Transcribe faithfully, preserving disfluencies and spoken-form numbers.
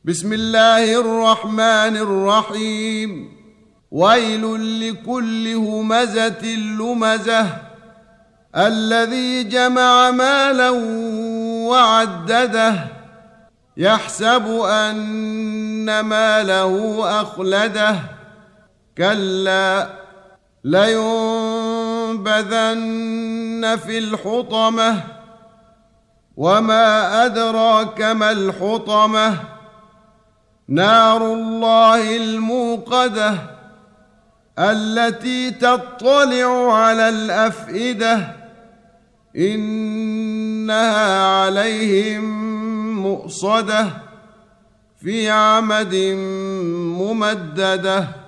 بسم الله الرحمن الرحيم. ويل لكل همزة لمزة الذي جمع مالا وعدده يحسب أن ماله أخلده كلا لينبذن في الحطمة وما أدراك ما الحطمة نار الله الموقدة التي تطلع على الأفئدة إنها عليهم مؤصدة في عمد ممددة.